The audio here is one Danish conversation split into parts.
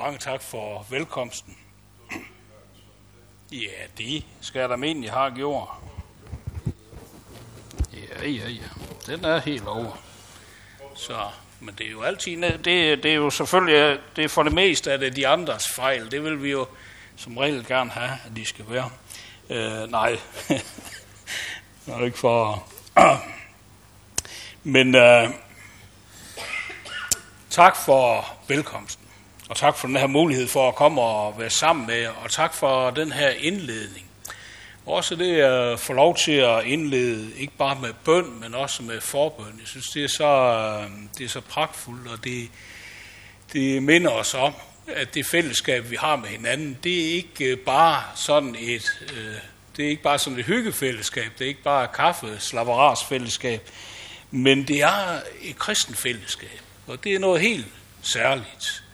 Mange tak for velkomsten. Ja, det skal jeg da mene, jeg har gjort. Ja. Den er helt over. Så, men det er jo altid, det er jo selvfølgelig, det er for det meste, at det er de andres fejl. Det vil vi jo som regel gerne have, at de skal være. Nej, det er ikke for... Men tak for velkomsten, og tak for den her mulighed for at komme og være sammen med jer, og tak for den her indledning. Også det at få lov til at indlede, ikke bare med bøn, men også med forbøn. Jeg synes, det er så pragtfuldt, og det minder os om, at det fællesskab, vi har med hinanden, det er ikke bare sådan et hyggefællesskab, det er ikke bare et kaffe-slapperasfællesskab, men det er et kristent fællesskab, og det er noget helt særligt.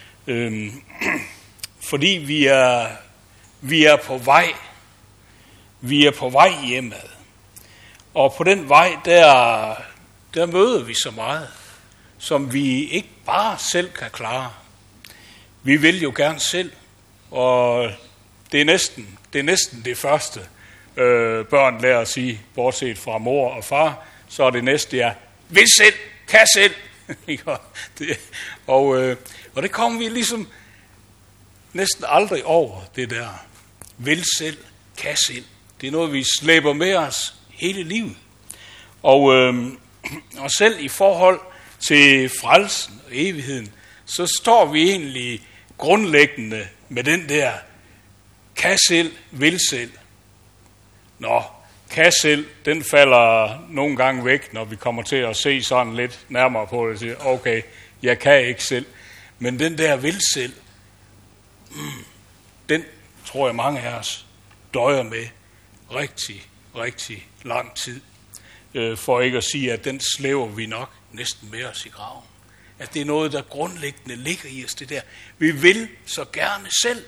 Fordi vi er på vej. Vi er på vej hjemad. Og på den vej, der møder vi så meget, som vi ikke bare selv kan klare. Vi vil jo gerne selv, og det er næsten det første, børn lærer at sige, bortset fra mor og far, så er det næste, vil selv, kan selv. Og det kommer vi ligesom næsten aldrig over, det der. Vil selv, kan selv. Det er noget, vi slæber med os hele livet. Og selv i forhold til frelsen og evigheden, så står vi egentlig grundlæggende med den der, kan selv, vil selv. Kan selv, den falder nogle gange væk, når vi kommer til at se sådan lidt nærmere på det og siger, okay, jeg kan ikke selv. Men den der vil selv, den tror jeg mange af os døjer med rigtig, rigtig lang tid. For ikke at sige, at den slæver vi nok næsten med os i graven. At det er noget, der grundlæggende ligger i os, det der. Vi vil så gerne selv.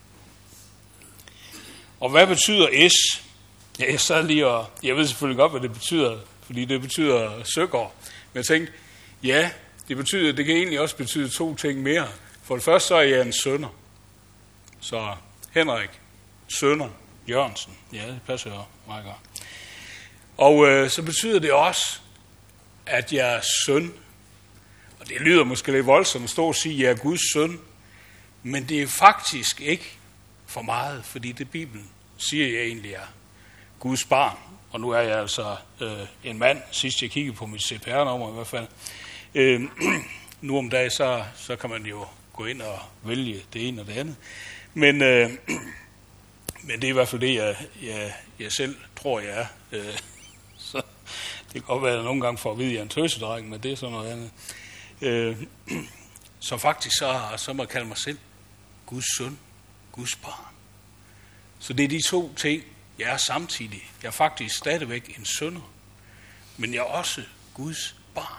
Og hvad betyder S? Ja, jeg sad lige og... Jeg ved selvfølgelig godt, hvad det betyder, fordi det betyder søgård. Men jeg tænkte, ja, det kan egentlig også betyde to ting mere. For det første, så er jeg en sønner. Så Henrik, sønner, Jørgensen. Ja, det passer jo meget godt. Og så betyder det også, at jeg er søn. Og det lyder måske lidt voldsomt at stå og sige, at jeg er Guds søn. Men det er faktisk ikke for meget, fordi det Bibelen siger, jeg egentlig er Guds barn. Og nu er jeg altså en mand, sidst jeg kiggede på mit CPR-nummer i hvert fald. Nu om dagen, så kan man jo gå ind og vælge det ene og det andet. Men det er i hvert fald det, jeg selv tror, jeg er. Så det kan godt være, at jeg nogle gange får at vide, at jeg er en tøsedreng, men det er sådan noget andet. Så faktisk så må jeg kalde mig selv Guds søn, Guds barn. Så det er de to ting, jeg er samtidig. Jeg er faktisk stadigvæk en sønner, men jeg er også Guds barn.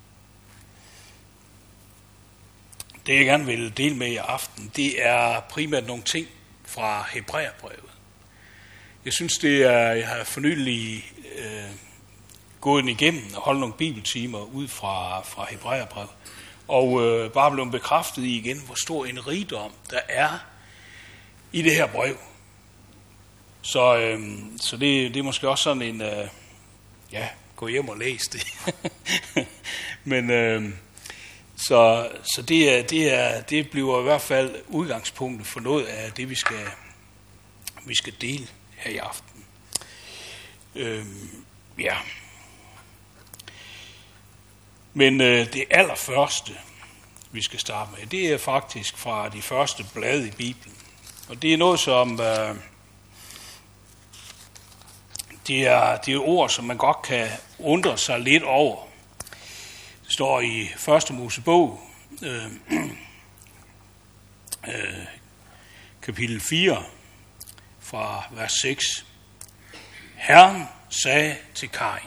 Det jeg gerne vil dele med i aften, det er primært nogle ting fra Hebræerbrevet. Jeg synes, jeg har for nylig gået igennem og holdt nogle bibeltimer ud fra Hebræerbrevet, og bare blevet bekræftet i igen, hvor stor en rigdom der er i det her brev. Så det er måske også sådan en, gå hjem og læs det. Men så det bliver i hvert fald udgangspunktet for noget af det, vi skal dele her i aften. Men det allerførste, vi skal starte med, det er faktisk fra de første blade i Bibelen. Og det er noget, som... Det er ord, som man godt kan undre sig lidt over. Det står i 1. Mosebog, kapitel 4, fra vers 6. Herren sagde til Kain,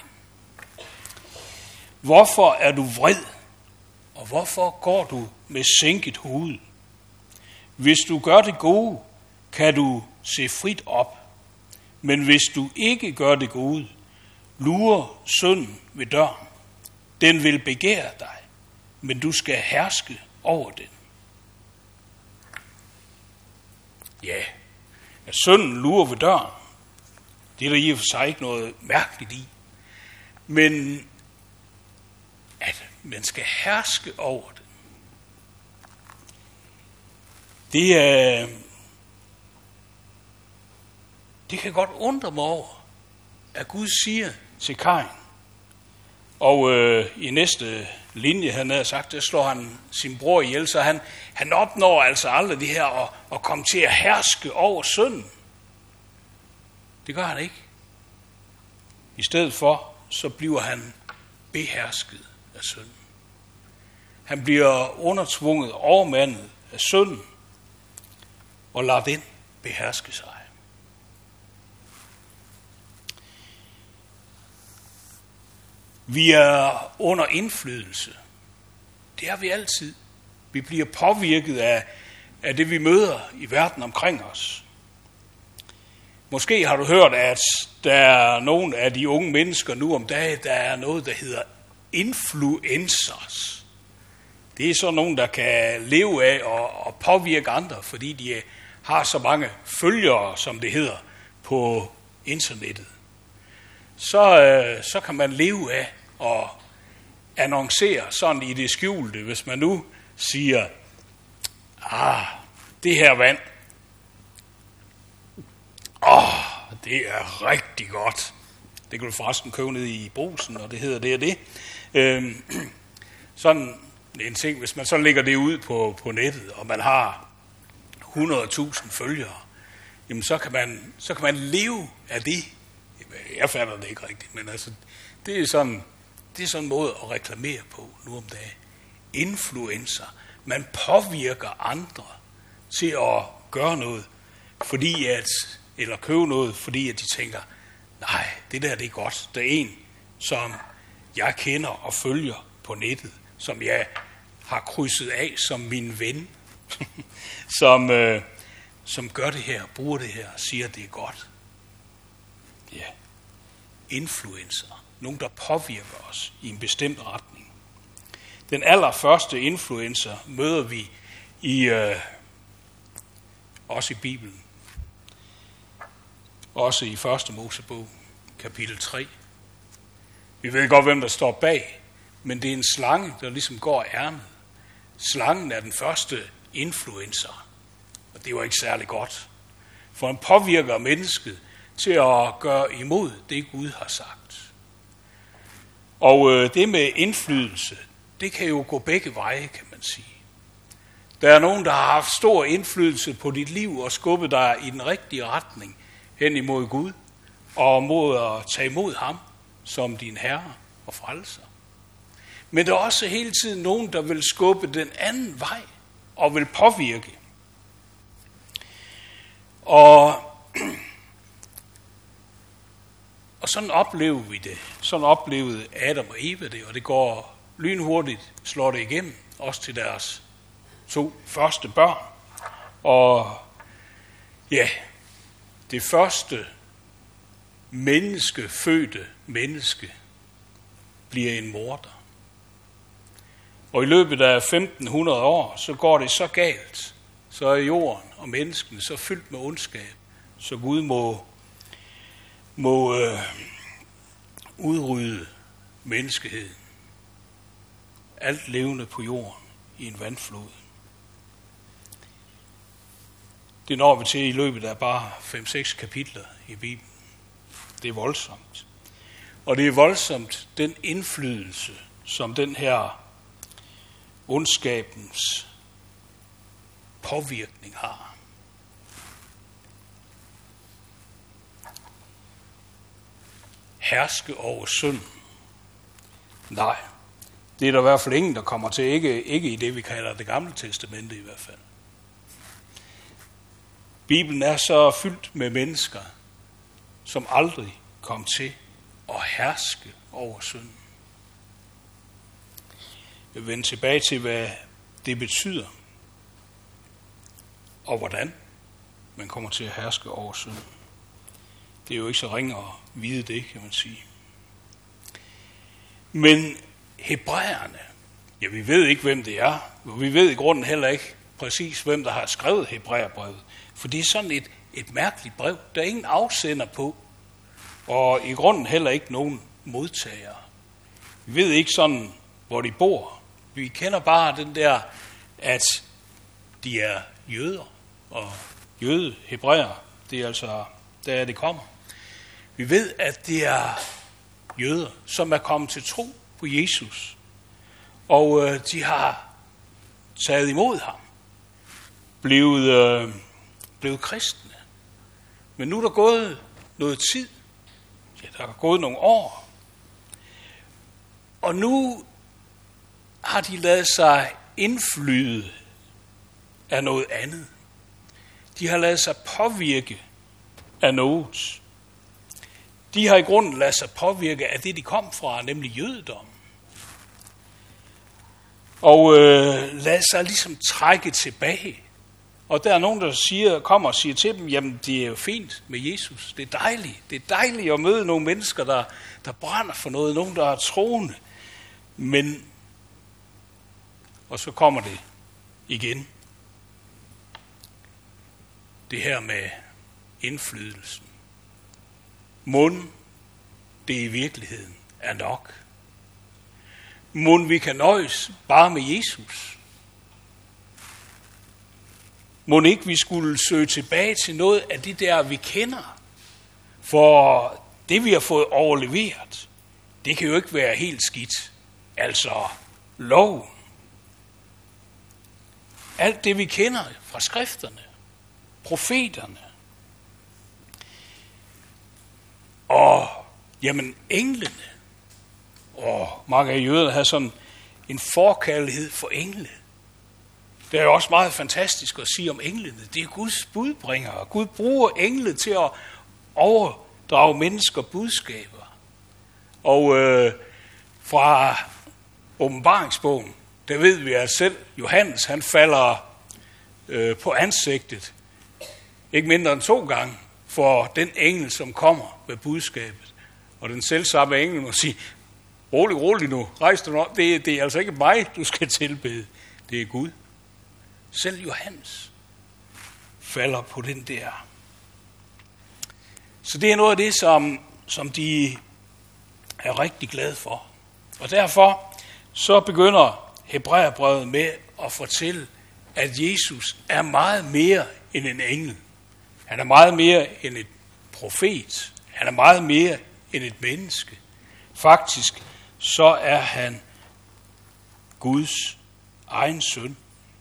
hvorfor er du vred, og hvorfor går du med sænket hoved? Hvis du gør det gode, kan du se frit op. Men hvis du ikke gør det gode, lurer synden ved døren. Den vil begære dig, men du skal herske over den. Ja, at synden lurer ved døren. Det er der i og for sig ikke noget mærkeligt i. Men at man skal herske over det, det kan godt undre mig over, at Gud siger til Kain. Og i næste linje, han havde sagt, der slår han sin bror ihjel, så han opnår altså aldrig det her at komme til at herske over synden. Det gør han ikke. I stedet for, så bliver han behersket af synden. Han bliver undertvunget, overmandet af synden, og lader den beherske sig. Vi er under indflydelse. Det er vi altid. Vi bliver påvirket af det, vi møder i verden omkring os. Måske har du hørt, at der er nogle af de unge mennesker nu om dagen, der er noget, der hedder influencers. Det er så nogen, der kan leve af og påvirke andre, fordi de har så mange følgere, som det hedder, på internettet. Så kan man leve af og annoncere sådan i det skjulte, hvis man nu siger, det her vand, det er rigtig godt. Det kan du forresten købe ned i Brugsen, og det hedder det og det. Sådan en ting, hvis man så lægger det ud på nettet, og man har 100.000 følgere, jamen så kan man leve af det. Jeg fatter det ikke rigtigt, men altså, det er sådan en måde at reklamere på nu om dagen. Influencer. Man påvirker andre til at gøre noget, eller købe noget, fordi at de tænker, nej, det der det er godt. Der er en, som jeg kender og følger på nettet, som jeg har krydset af som min ven, som gør det her, bruger det her og siger, at det er godt. Ja. Influencer. Nogen, der påvirker os i en bestemt retning. Den allerførste influencer møder vi også i Bibelen. Også i 1. Mosebog, kapitel 3. Vi ved godt, hvem der står bag, men det er en slange, der ligesom går ærmet. Slangen er den første influencer, og det var ikke særlig godt. For han påvirker mennesket til at gøre imod det, Gud har sagt. Og det med indflydelse, det kan jo gå begge veje, kan man sige. Der er nogen, der har haft stor indflydelse på dit liv og skubbet dig i den rigtige retning hen imod Gud, og mod at tage imod ham som din herre og frelser. Men der er også hele tiden nogen, der vil skubbe den anden vej og vil påvirke. Og sådan oplever vi det. Sådan oplevede Adam og Eva det, og det går lynhurtigt, slår det igennem, også til deres 2 første børn. Og ja, det første fødte menneske bliver en morder. Og i løbet af 1500 år, så går det så galt, så er jorden og menneskene så fyldt med ondskab, så Gud må udrydde menneskeheden. Alt levende på jorden i en vandflod. Det når vi til i løbet af bare 5-6 kapitler i Bibelen. Det er voldsomt. Og det er voldsomt den indflydelse, som den her ondskabens påvirkning har. Herske over synd. Nej, det er der i hvert fald ingen, der kommer til. Ikke i det, vi kalder det gamle testamente i hvert fald. Bibelen er så fyldt med mennesker, som aldrig kom til at herske over synden. Jeg vil vende tilbage til, hvad det betyder, og hvordan man kommer til at herske over synden. Det er jo ikke så ringe at vide det, kan man sige. Men hebræerne, ja, vi ved ikke, hvem det er, og vi ved i grunden heller ikke, præcis, hvem der har skrevet Hebræerbrevet. For det er sådan et mærkeligt brev. Der er ingen afsender på, og i grunden heller ikke nogen modtagere. Vi ved ikke sådan, hvor de bor. Vi kender bare den der, at de er jøder, og hebræer, det er altså der det kommer. Vi ved, at det er jøder, som er kommet til tro på Jesus, og de har taget imod ham, blevet kristne. Men nu er der gået noget tid, ja, der er gået nogle år, og nu har de ladet sig indflyde af noget andet. De har ladet sig påvirke af noget. De har i grunden ladet sig påvirke af det, de kom fra, nemlig jødedommen. Og lader sig ligesom trække tilbage. Og der er nogen, der kommer og siger til dem, jamen det er jo fint med Jesus. Det er dejligt. Det er dejligt at møde nogle mennesker, der brænder for noget. Nogen, der er troende. Men, og så kommer det igen. Det her med indflydelsen. Mon det i virkeligheden er nok. Mon vi kan nøjes bare med Jesus. Mon ikke vi skulle søge tilbage til noget af det der, vi kender. For det, vi har fået overleveret, det kan jo ikke være helt skidt. Altså loven. Alt det, vi kender fra skrifterne, profeterne. Og jamen englene. Og mange af jøderne havde sådan en forkærlighed for engle. Det er jo også meget fantastisk at sige om englene. Det er Guds budbringere. Gud bruger engle til at overdrage mennesker budskaber. Og fra åbenbaringsbogen, der ved vi at selv Johannes, han falder på ansigtet. Ikke mindre end 2 gange for den engel, som kommer med budskabet. Og den selvsamme engel må sige, rolig nu, rejs dig nu. Det er altså ikke mig, du skal tilbede. Det er Gud. Selv Johannes falder på den der. Så det er noget af det, som de er rigtig glade for. Og derfor så begynder Hebræerbrevet med at fortælle, at Jesus er meget mere end en engel. Han er meget mere end et profet. Han er meget mere end et menneske. Faktisk så er han Guds egen søn.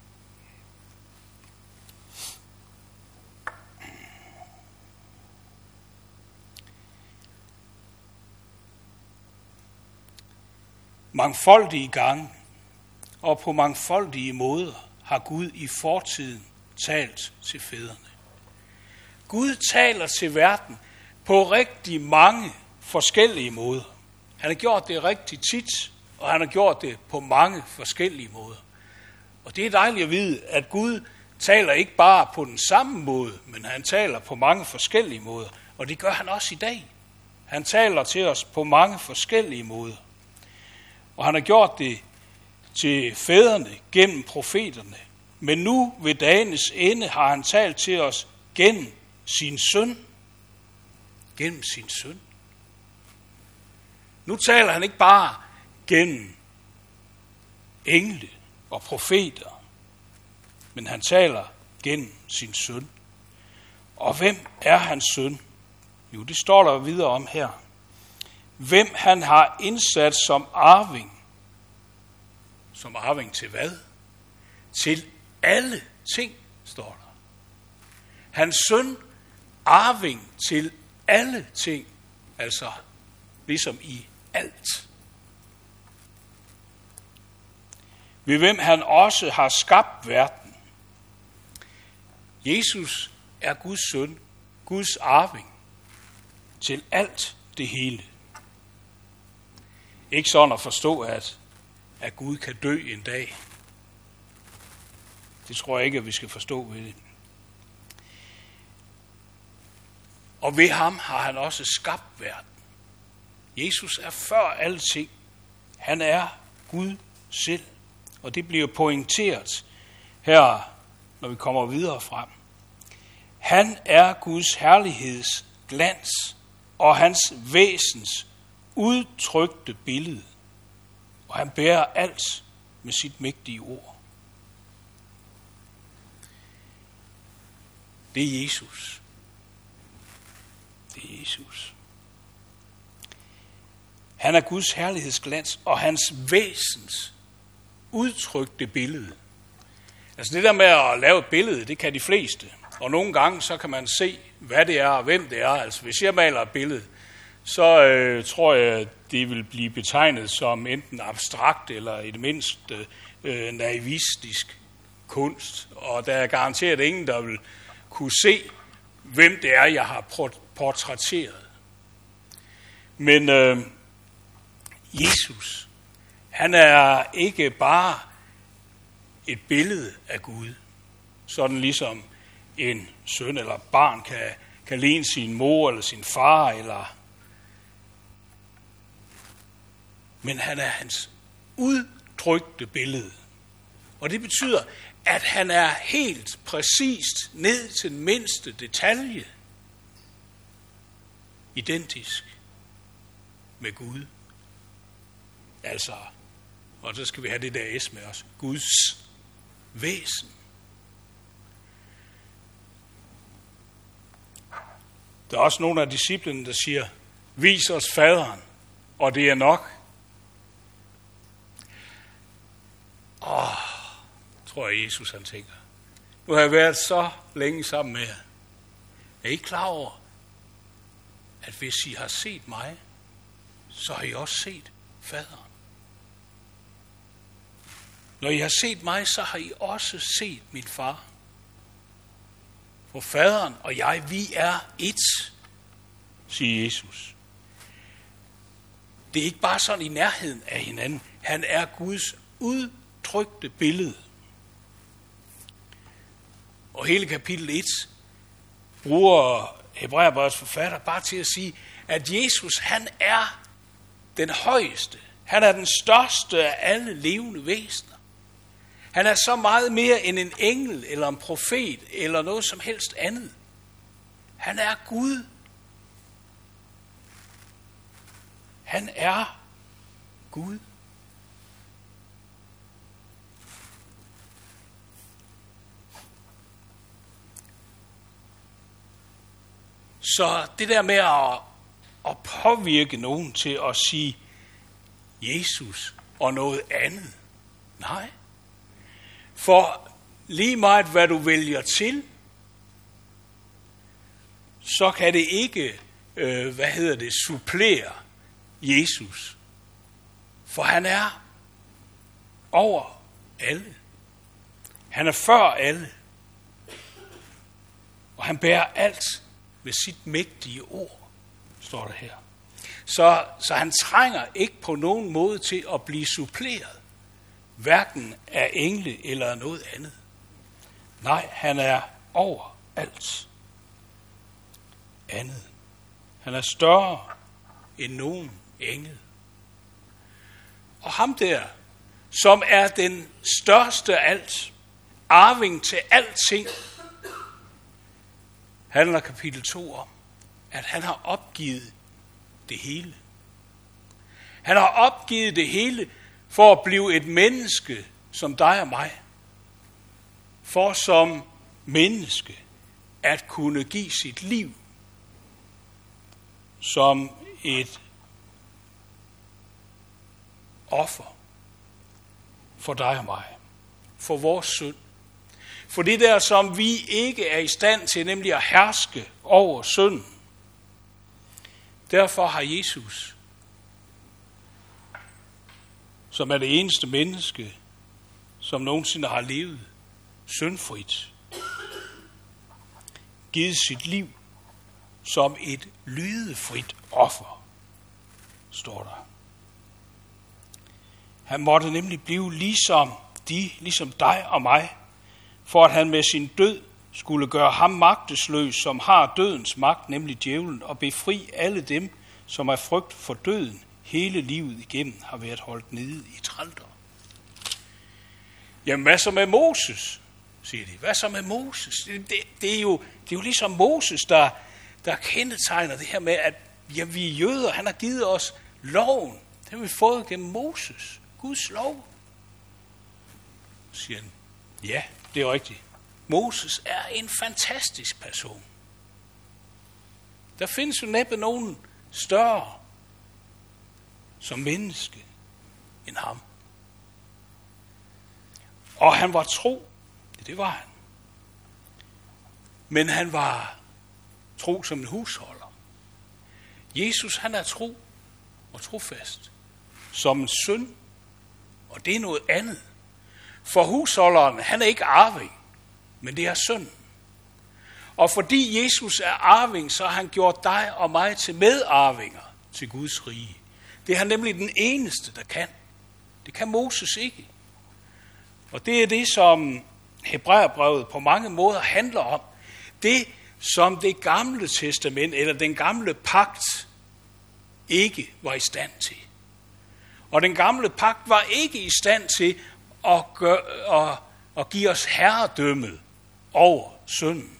Mangfoldige gange og på mangfoldige måder har Gud i fortiden talt til fædrene. Gud taler til verden på rigtig mange forskellige måder. Han har gjort det rigtig tit, og han har gjort det på mange forskellige måder. Og det er dejligt at vide, at Gud taler ikke bare på den samme måde, men han taler på mange forskellige måder. Og det gør han også i dag. Han taler til os på mange forskellige måder. Og han har gjort det til fædrene gennem profeterne. Men nu ved dagens ende har han talt til os gennem sin søn. Gennem sin søn. Nu taler han ikke bare gennem engle og profeter, men han taler gennem sin søn. Og hvem er hans søn? Jo, det står der videre om her. Hvem han har indsat som arving. Som arving til hvad? Til alle ting, står der. Hans søn, arving til alle ting. Altså ligesom i alt. Ved hvem han også har skabt verden. Jesus er Guds søn, Guds arving til alt det hele. Ikke sådan at forstå, at Gud kan dø en dag. Det tror jeg ikke, at vi skal forstå ved det. Og ved ham har han også skabt verden. Jesus er før alting. Han er Gud selv. Og det bliver pointeret her når vi kommer videre frem. Han er Guds herligheds glans og hans væsens udtrykte billede. Og han bærer alt med sit mægtige ord. Det er Jesus. Det er Jesus. Han er Guds herlighedsglans og hans væsens udtrykte billede. Altså det der med at lave et billede, det kan de fleste. Og nogle gange så kan man se, hvad det er og hvem det er. Altså hvis jeg maler et billede, så tror jeg, det vil blive betegnet som enten abstrakt eller i det mindste naivistisk kunst. Og der er garanteret ingen, der vil kunne se, hvem det er, jeg har portrætteret. Men Jesus, han er ikke bare et billede af Gud, sådan ligesom en søn eller barn kan ligne sin mor eller sin far, men han er hans udtrykte billede. Og det betyder, at han er helt præcist ned til den mindste detalje identisk med Gud. Altså, og så skal vi have det der S med os, Guds væsen. Der er også nogle af disciplene, der siger, vis os faderen, og det er nok. Tror jeg, Jesus han tænker. Nu har jeg været så længe sammen med jer. Er I klar over, at hvis I har set mig, så har I også set faderen. Når I har set mig, så har I også set min far. For faderen og jeg, vi er ét, siger Jesus. Det er ikke bare sådan i nærheden af hinanden. Han er Guds udtrykte billede. Og hele kapitel 1 bruger Hebræerbrevets forfatter bare til at sige, at Jesus, han er den højeste. Han er den største af alle levende væsener. Han er så meget mere end en engel eller en profet eller noget som helst andet. Han er Gud. Han er Gud. Så det der med at påvirke nogen til at sige Jesus og noget andet. Nej. For lige meget hvad du vælger til, så kan det ikke, supplere Jesus. For han er over alle. Han er før alle. Og han bærer alt med sit mægtige ord, står der her. Så han trænger ikke på nogen måde til at blive suppleret, hverken af engle eller noget andet. Nej, han er over alt andet. Han er større end nogen engel. Og ham der, som er den største af alt, arving til alting, handler kapitel 2 om, at han har opgivet det hele. Han har opgivet det hele for at blive et menneske som dig og mig. For som menneske at kunne give sit liv som et offer for dig og mig. For vores synd. For det der, som vi ikke er i stand til, nemlig at herske over synden. Derfor har Jesus, som er det eneste menneske, som nogensinde har levet syndfrit, givet sit liv som et lydefrit offer, står der. Han måtte nemlig blive ligesom dig og mig, for at han med sin død skulle gøre ham magtesløs, som har dødens magt, nemlig djævlen, og befri alle dem, som af frygt for døden hele livet igennem har været holdt nede i trældom. Jamen hvad så med Moses? siger de. Hvad så med Moses? Det er jo ligesom Moses, der kendetegner det her med, at ja, vi er jøder, han har givet os loven. Det har vi fået gennem Moses, Guds lov. Siger han, ja, det er rigtigt. Moses er en fantastisk person. Der findes jo næppe nogen større som menneske end ham. Og han var tro. Det var han. Men han var tro som en husholder. Jesus, han er tro og trofast. Som en søn. Og det er noget andet. For husholderen, han er ikke arving, men det er sønnen. Og fordi Jesus er arving, så har han gjort dig og mig til medarvinger til Guds rige. Det er han nemlig den eneste, der kan. Det kan Moses ikke. Og det er det, som Hebræerbrevet på mange måder handler om. Det, som det gamle testament, eller den gamle pagt, ikke var i stand til. Og den gamle pagt var ikke i stand til at give os herredømmet over synden.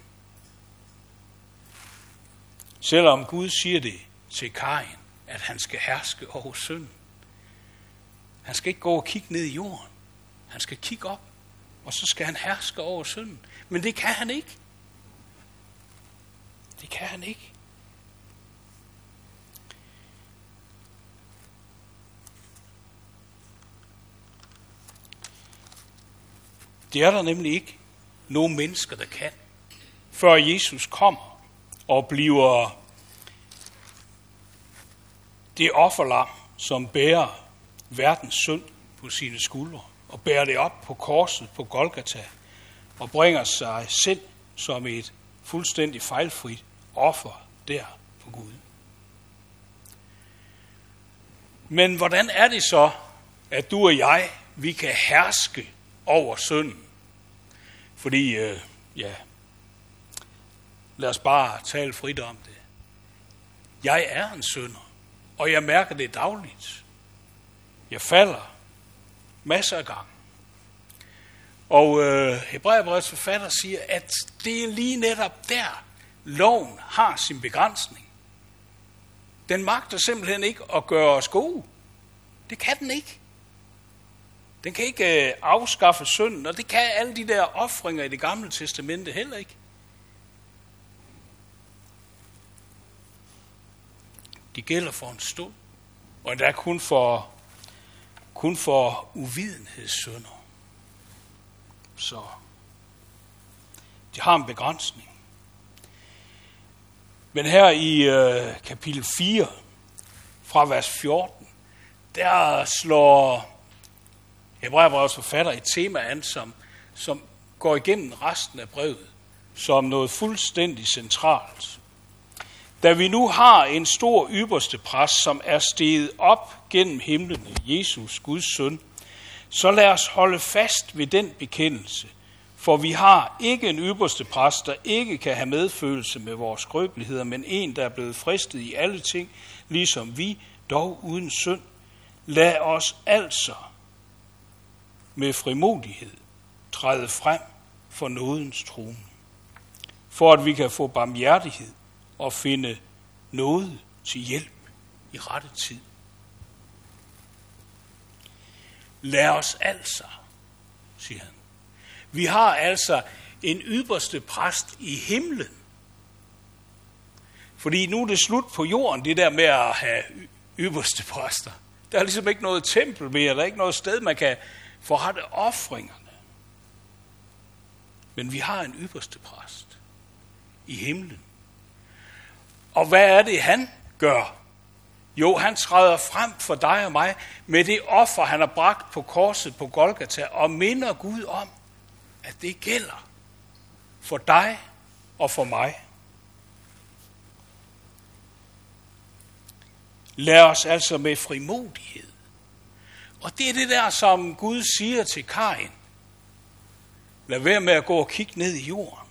Selvom Gud siger det til Kain, at han skal herske over synden. Han skal ikke gå og kigge ned i jorden. Han skal kigge op, og så skal han herske over synden. Men det kan han ikke. Det kan han ikke. Det er der nemlig ikke nogen mennesker, der kan, før Jesus kommer og bliver det offerlam, som bærer verdens synd på sine skuldre, og bærer det op på korset på Golgata, og bringer sig selv som et fuldstændig fejlfrit offer der for Gud. Men hvordan er det så, at du og jeg, vi kan herske over synden? Fordi, lad os bare tale frit om det. Jeg er en synder, og jeg mærker det dagligt. Jeg falder masser af gange. Og Hebræerbrevets forfatter siger, at det er lige netop der, loven har sin begrænsning. Den magter simpelthen ikke at gøre os gode. Det kan den ikke. Den kan ikke afskaffe synden, og det kan alle de der ofringer i det gamle testamente heller ikke. De gælder for en stund, og endda kun for uvidenhedssynder. Så de har en begrænsning. Men her i kapitel 4, fra vers 14, der slår Hebræerbrevets forfatter et tema an, som går igennem resten af brevet, som noget fuldstændig centralt. Da vi nu har en stor ypperste præst, som er steget op gennem himlene, Jesus, Guds søn, så lad os holde fast ved den bekendelse, for vi har ikke en ypperste præst, der ikke kan have medfølelse med vores skrøbeligheder, men en, der er blevet fristet i alle ting, ligesom vi, dog uden synd. Lad os altså med frimodighed træde frem for nådens trone, for at vi kan få barmhjertighed og finde nåde til hjælp i rette tid. Lad os altså, siger han. Vi har altså en ypperste præst i himlen. Fordi nu er det slut på jorden, det der med at have ypperste præster. Der er ligesom ikke noget tempel mere, der er ikke noget sted, man kan forrette ofringerne. Men vi har en ypperste præst i himlen. Og hvad er det, han gør? Jo, han træder frem for dig og mig med det offer, han har bragt på korset på Golgata, og minder Gud om, at det gælder for dig og for mig. Lad os altså med frimodighed. Og det er det der, som Gud siger til Kain. Lad være med at gå og kigge ned i jorden.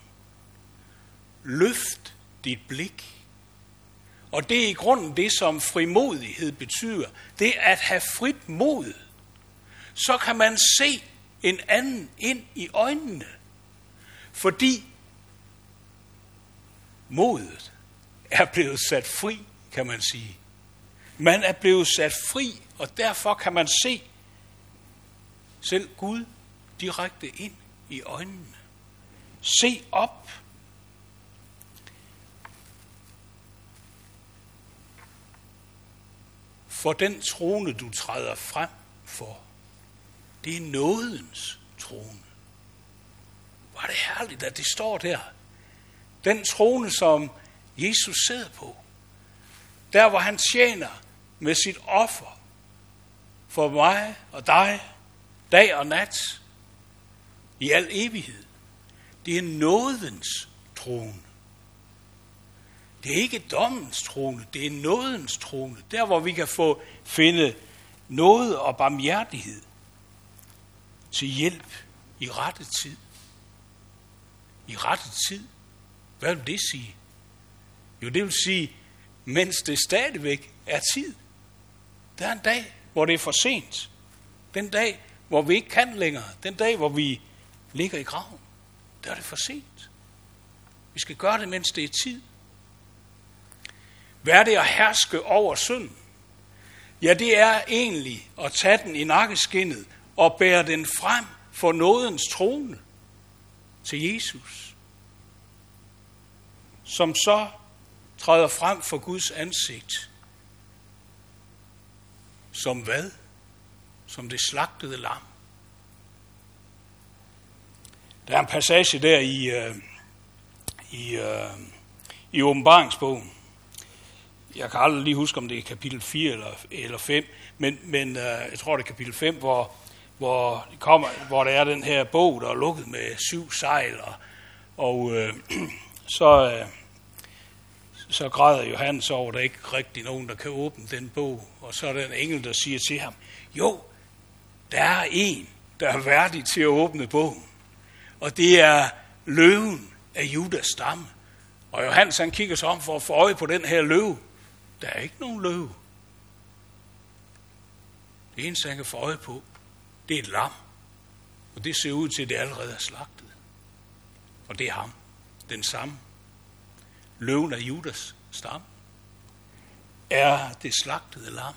Løft dit blik. Og det er i grunden det, som frimodighed betyder. Det at have frit mod. Så kan man se en anden ind i øjnene. Fordi modet er blevet sat fri, kan man sige. Man er blevet sat fri, og derfor kan man se selv Gud direkte ind i øjnene. Se op. For den trone, du træder frem for, det er nådens trone. Hvor er det herligt, at det står der. Den trone, som Jesus sidder på. Der, hvor han tjener med sit offer for mig og dig, dag og nat, i al evighed. Det er nådens trone. Det er ikke dommens trone, det er nådens trone. Der, hvor vi kan finde nåde og barmhjertighed til hjælp i rette tid. I rette tid. Hvad vil det sige? Jo, det vil sige, mens det stadigvæk er tid. Der er en dag, hvor det er for sent. Den dag, hvor vi ikke kan længere. Den dag, hvor vi ligger i graven. Der er det for sent. Vi skal gøre det, mens det er tid. Hvad er det at herske over synden? Ja, det er egentlig at tage den i nakkeskindet og bære den frem for nådens trone til Jesus, som så træder frem for Guds ansigt. Som hvad? Som det slagtede lam. Der er en passage der i Åbenbaringsbogen. Jeg kan aldrig lige huske, om det er kapitel 4 eller 5, men jeg tror, det er kapitel 5, hvor der er den her bog, der er lukket med 7 sejl, og så græder Johannes over, at der ikke rigtig nogen, der kan åbne den bog. Og så er der en engel, der siger til ham, jo, der er en, der er værdig til at åbne bogen. Og det er løven af Judas stamme. Og Johannes han kigger sig om for at få øje på den her løve. Der er ikke nogen løve. Det eneste, han kan få øje på, det er et lam. Og det ser ud til, at det allerede er slagtet. Og det er ham, den samme. Løven af Judas stamme er det slagtede lam.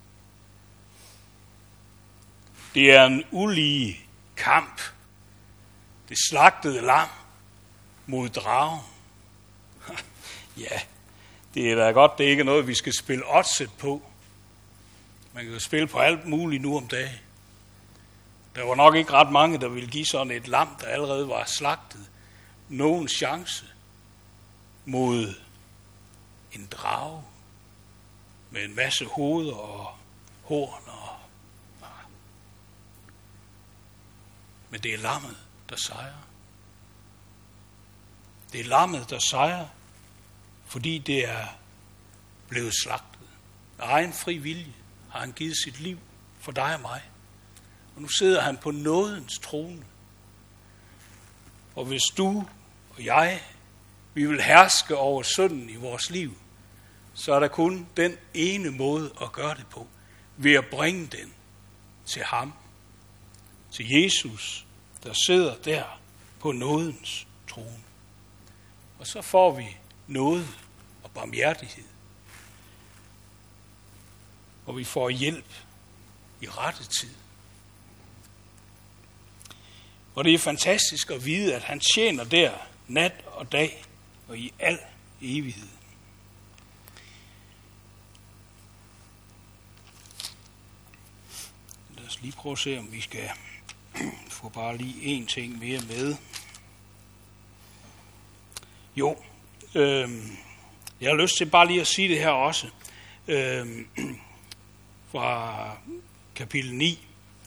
Det er en ulige kamp. Det slagtede lam mod dragen. Ja, det er da godt, det ikke er noget, vi skal spille oddset på. Man kan jo spille på alt muligt nu om dagen. Der var nok ikke ret mange, der ville give sådan et lam, der allerede var slagtet, nogen chance mod en drage med en masse hoveder og horn. Men det er lammet, der sejrer. Det er lammet, der sejrer, fordi det er blevet slagtet. Af egen fri vilje har han givet sit liv for dig og mig. Og nu sidder han på nådens trone. Og hvis du og jeg, vi vil herske over synden i vores liv, så er der kun den ene måde at gøre det på, ved at bringe den til ham, til Jesus, der sidder der på nådens trone. Og så får vi nåde og barmhjertighed. Og vi får hjælp i rette tid. Og det er fantastisk at vide, at han tjener der nat og dag og i al evighed. Lad os lige prøve at se, om vi skal få bare lige en ting mere med. Jo, jeg har lyst til bare lige at sige det her også. Fra kapitel 9,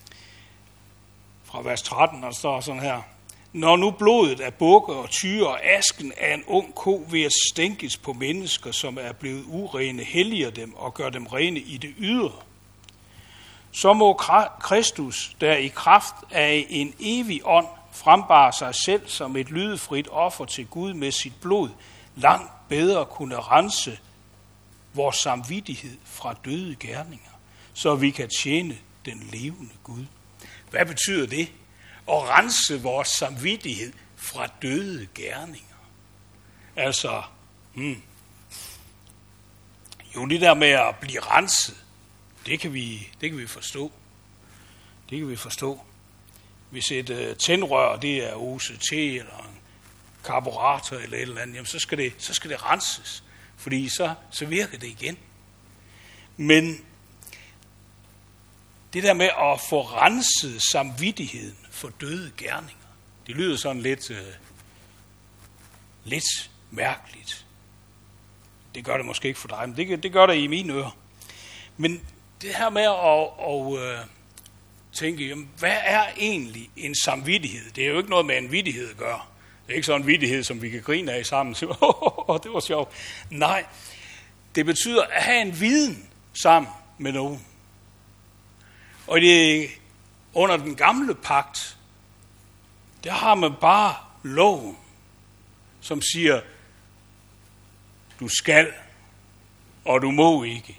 fra vers 13, der står sådan her. Når nu blodet af bukke og tyre og asken af en ung ko ved at stænkes på mennesker, som er blevet urene, helliger dem og gør dem rene i det ydre, så må Kristus, der i kraft af en evig ånd frembare sig selv som et lydefrit offer til Gud med sit blod, langt bedre kunne rense vores samvittighed fra døde gerninger, så vi kan tjene den levende Gud. Hvad betyder det? At rense vores samvittighed fra døde gerninger. Altså, jo, det der med at blive renset, det kan vi forstå. Det kan vi forstå. Hvis et tændrør, det er OCT eller en karburator eller et eller andet, jamen så skal det renses, fordi så virker det igen. Men det der med at få renset samvittigheden for døde gerninger, det lyder sådan lidt mærkeligt. Det gør det måske ikke for dig, men det gør det i mine ører. Men det her med at tænke, jamen, hvad er egentlig en samvittighed? Det er jo ikke noget med en vittighed at gøre. Det er ikke sådan en vittighed, som vi kan grine af sammen. Det var sjovt. Nej, det betyder at have en viden sammen med nogen. Og under den gamle pagt, der har man bare loven, som siger, du skal, og du må ikke.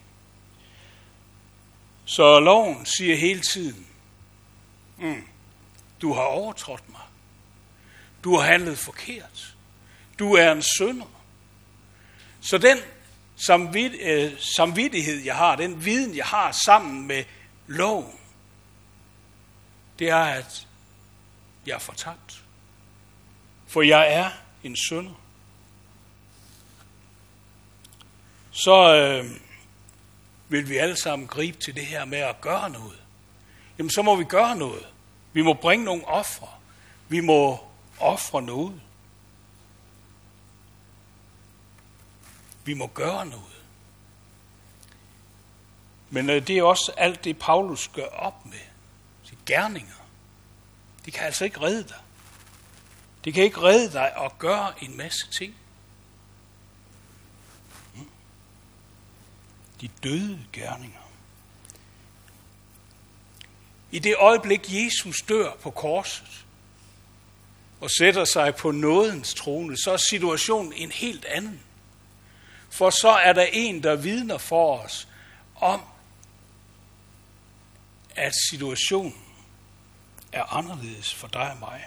Så loven siger hele tiden, du har overtrådt mig. Du har handlet forkert. Du er en synder. Så den samvittighed, jeg har, den viden, jeg har sammen med loven, det er, at jeg er fortabt. For jeg er en synder. Så vil vi alle sammen gribe til det her med at gøre noget. Jamen, så må vi gøre noget. Vi må bringe nogle ofre. Vi må ofre noget. Vi må gøre noget. Men det er også alt det, Paulus gør op med. Gerninger. Det kan altså ikke redde dig. Det kan ikke redde dig at gøre en masse ting. De døde gerninger. I det øjeblik, Jesus dør på korset og sætter sig på nådens trone, så er situationen en helt anden. For så er der en, der vidner for os om, at situationen er anderledes for dig og mig.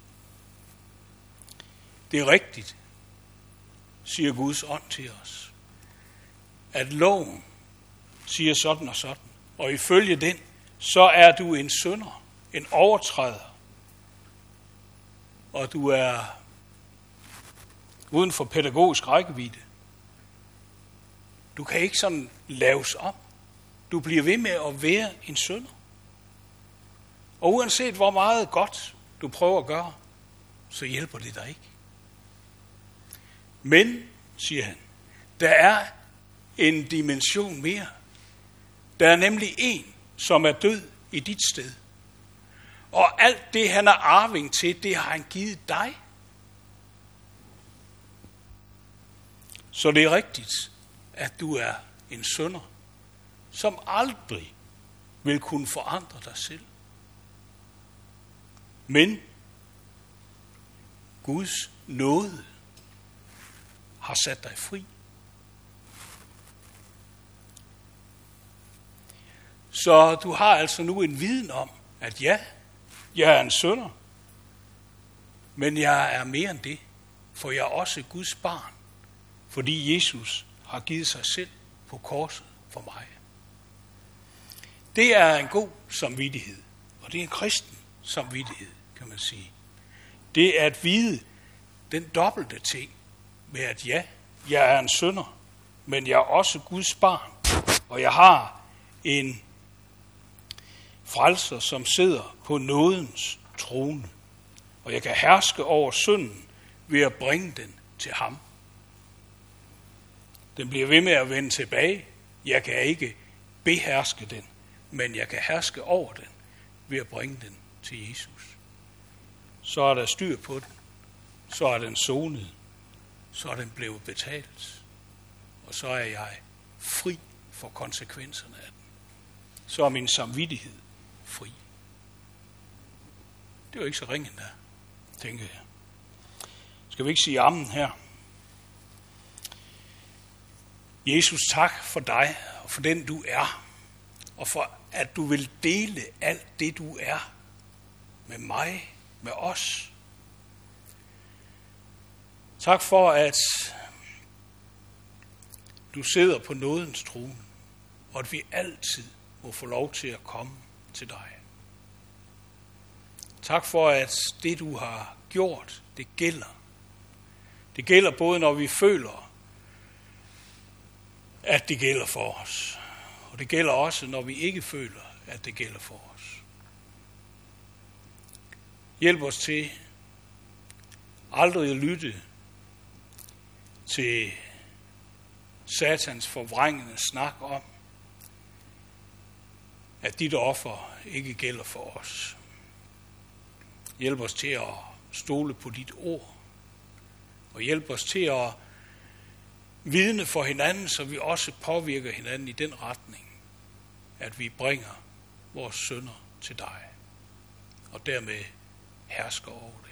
Det er rigtigt, siger Guds ånd til os, at loven siger sådan og sådan, og ifølge den, så er du en synder, en overtræder, og du er uden for pædagogisk rækkevidde. Du kan ikke sådan laves om. Du bliver ved med at være en synder. Og uanset hvor meget godt du prøver at gøre, så hjælper det dig ikke. Men, siger han, der er en dimension mere. Der er nemlig en, som er død i dit sted. Og alt det, han er arving til, det har han givet dig. Så det er rigtigt, at du er en synder, som aldrig vil kunne forandre dig selv. Men Guds nåde har sat dig fri. Så du har altså nu en viden om, at ja, jeg er en synder, men jeg er mere end det, for jeg er også Guds barn, fordi Jesus har givet sig selv på korset for mig. Det er en god samvittighed, og det er en kristen samvittighed, kan man sige. Det er at vide den dobbelte ting med, at ja, jeg er en synder, men jeg er også Guds barn, og jeg har en frelser, som sidder på nådens trone, og jeg kan herske over synden ved at bringe den til ham. Den bliver ved med at vende tilbage. Jeg kan ikke beherske den, men jeg kan herske over den ved at bringe den til Jesus. Så er der styr på den. Så er den sonet. Så er den blevet betalt. Og så er jeg fri for konsekvenserne af den. Så er min samvittighed fri. Det er jo ikke så ringe endda, tænker jeg. Skal vi ikke sige amen her? Jesus, tak for dig og for den du er, og for at du vil dele alt det du er med mig, med os. Tak for, at du sidder på nådens trone, og at vi altid må få lov til at komme til dig. Tak for, at det du har gjort, det gælder. Det gælder både, når vi føler, at det gælder for os. Og det gælder også, når vi ikke føler, at det gælder for os. Hjælp os til aldrig at lytte til Satans forvrængende snak om, at dit offer ikke gælder for os. Hjælp os til at stole på dit ord, og hjælp os til at vidne for hinanden, så vi også påvirker hinanden i den retning, at vi bringer vores synder til dig, og dermed hersker over det.